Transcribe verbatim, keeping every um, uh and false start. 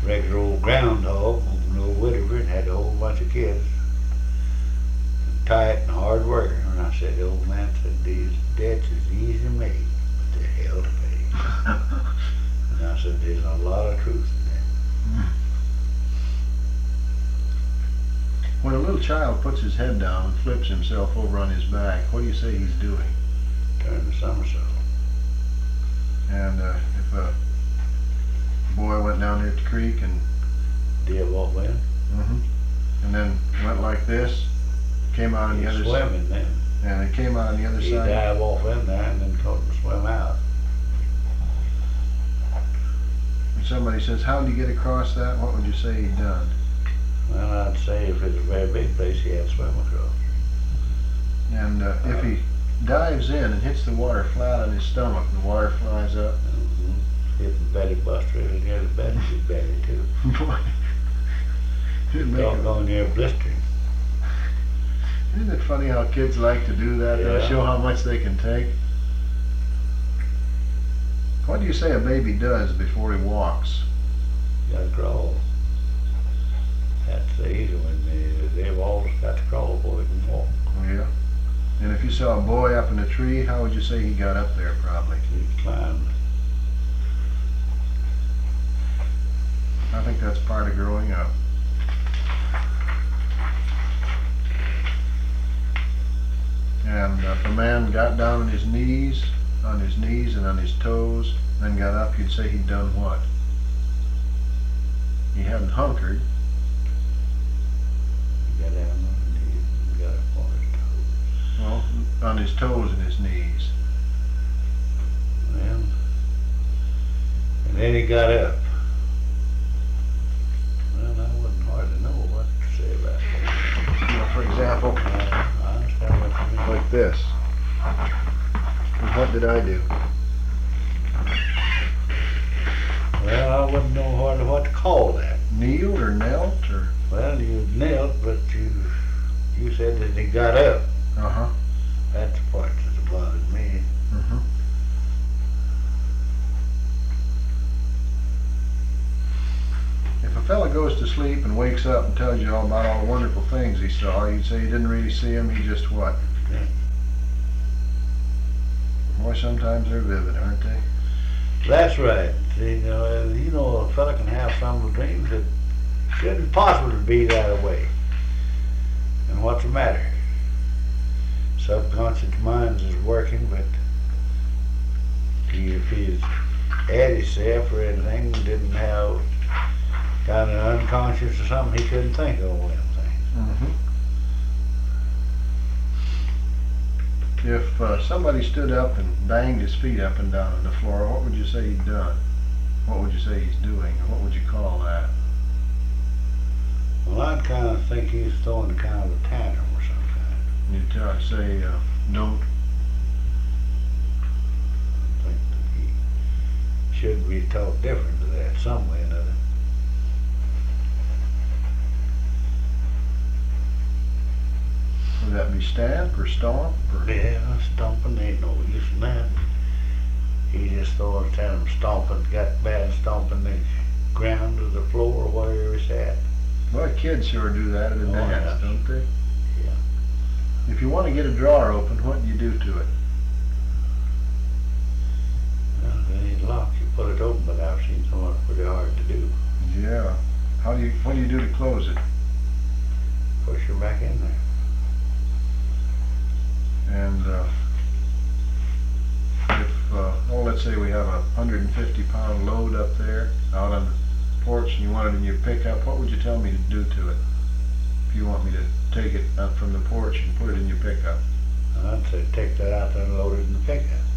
regular old groundhog, no whatever, and had a whole bunch of kids. Tight and hard worker. And I said, the old man said, these debts is easy made, but they're hell to pay. And I said, there's a lot of truth in that. When a little child puts his head down and flips himself over on his back, what do you say he's doing? Turn the somersault. And uh, if a boy went down there at the creek and Did what went? mm-hmm, and then went like this, came out on the He's other side, swimming then. and it came out on the other He side. dive off in there and then come and swim out. And somebody says, how did he get across that? What would you say he'd done? Well, I'd say if it's a very big place, he had to swim across. And uh, if he dives in and hits the water flat on his stomach, the water flies up. Mm-hmm. Hit the belly buster and near the belly, his belly too. Boy, it'd make Don't a- go near blistering. Isn't it funny how kids like to do that? They'll Yeah. show how much they can take. What do you say a baby does before he walks? You gotta crawl. That's the easy one. They, they've always got to crawl before they can walk. Oh, yeah. And if you saw a boy up in a tree, how would you say he got up there probably? He climbed. I think that's part of growing up. And uh, if a man got down on his knees, on his knees and on his toes, then got up, you'd say he'd done what? He hadn't hunkered. He got down on his knees and got up on his toes. Well, on his toes and his knees. Well, and then he got up. Well, I wouldn't hardly know what to say about that. You know, for example, I, I understand what you mean. like this. And what did I do? Well, I wouldn't know hardly what to call that. Kneeled or knelt or? Well, you knelt, but you you said that he got up. Uh-huh. That's the part that bothered me. Mm-hmm. If a fella goes to sleep and wakes up and tells you all about all the wonderful things he saw, you'd say you didn't really see them, he just what? Yeah. Boy, sometimes they're vivid, aren't they? That's right. See, you know, you know, a fella can have some of the dreams that shouldn't possibly be that way. And what's the matter? Subconscious mind is working, but he, if he's at himself or anything, didn't have kind of unconscious or something, he couldn't think of all them things. Mm-hmm. If uh, somebody stood up and banged his feet up and down on the floor, what would you say he'd done? What would you say he's doing? Or what would you call that? Well, I'd kind of think he's throwing kind of a tantrum or some kind. You'd tell, say, uh, don't. I think that he should be taught different to that some way or another. Would that be stamp or stomp? Or? Yeah, stomping ain't no use in that. He just throws tantrum stomping, got bad stomping the ground or the floor or wherever it's at. Well, kids sure do that at a Oh, dance, yeah. don't they? Yeah. If you want to get a drawer open, what do you do to it? Well, if it ain't locked, you put it open, but I've seen some of it pretty hard to do. Yeah. How do you? What do you do to close it? Push her back in there. And uh, if, uh, oh, let's say we have a one hundred fifty pound load up there out on the porch and you want it in your pickup, what would you tell me to do to it? If you want me to take it up from the porch and put it in your pickup. I'd say take that out there and load it in the pickup.